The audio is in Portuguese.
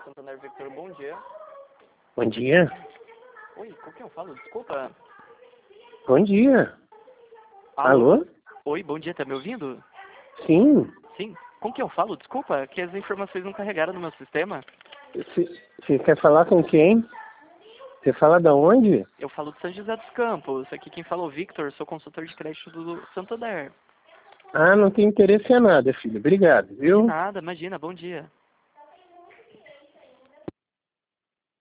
Santander Victor, bom dia. Bom dia. Oi, com quem eu falo? Desculpa. Bom dia. Alô? Oi, bom dia, tá me ouvindo? Sim. Sim. Com quem eu falo? Desculpa, que as informações não carregaram no meu sistema. Você quer falar com quem? Você fala da onde? Eu falo de São José dos Campos. Aqui quem falou, Victor, sou consultor de crédito do Santander. Ah, não tem interesse em nada, filho. Obrigado, De viu? nada, imagina, bom dia.